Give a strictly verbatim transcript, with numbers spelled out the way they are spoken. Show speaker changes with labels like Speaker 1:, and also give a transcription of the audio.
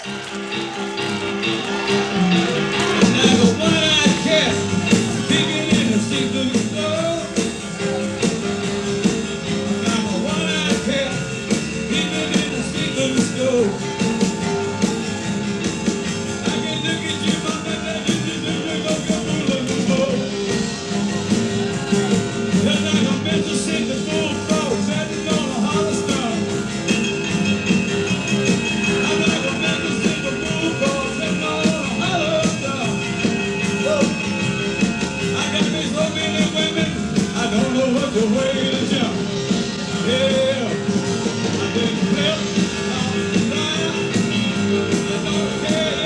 Speaker 1: Like a one-eyed cat peeking in the steep of snow. Like a one-eyed cat peeking in the steep of snow. I can look at you, my man, you just look like a fool of the world. Just like a Mississippi bullfrog sitting on a hollow stump. I'm like a Mississippi bullfrog sitting on a hollow stump. Whoa. I got me so many women, I don't know what the way to jump. Yeah, I didn't flip, I'm flying, I don't care.